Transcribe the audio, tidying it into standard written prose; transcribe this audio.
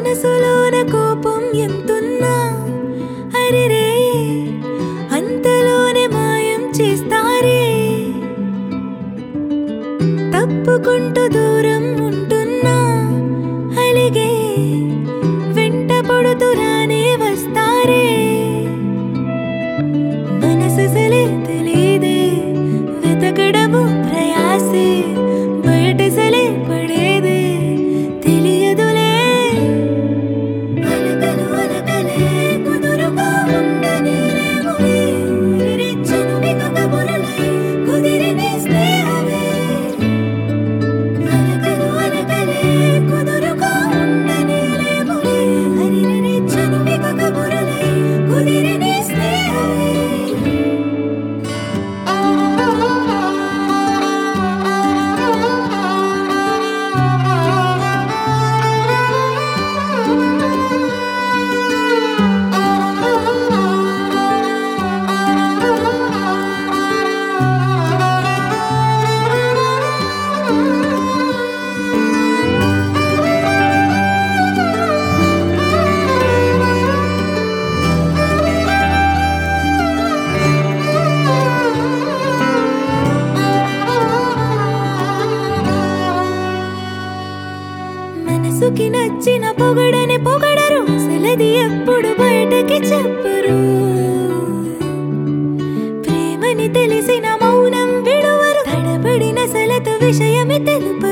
మనసులోన కోపం ఎంతున్నా అరిరే అంతలోనే మాయం చేస్తారే తప్పుకుంటూ దూరం ఉంటున్నా అలిగే వెంట పడుతూ రానే వస్తారే మనసలే తెలియదే వెతకడము ప్రయాసే బయటసలే పడేదే తెలియదులే అలకలు అలకలే కుదురుగా ఉండనేమోలే రెచ్చను వికకబురలై కుదిరినే స్నేహమే అలకలు అలకలే కుదురుగా ఉండనేమోలే రెచ్చను వికకబురలై కుదిరినే స్నేహమే మనసుకి నచ్చిన పొగడని పొగడరు అసలది ఎప్పుడు బయటకి చెప్పరు ప్రేమని తెలిసిన మౌనం విడువరు తడబడిన సలత విషయమే తెలుపరు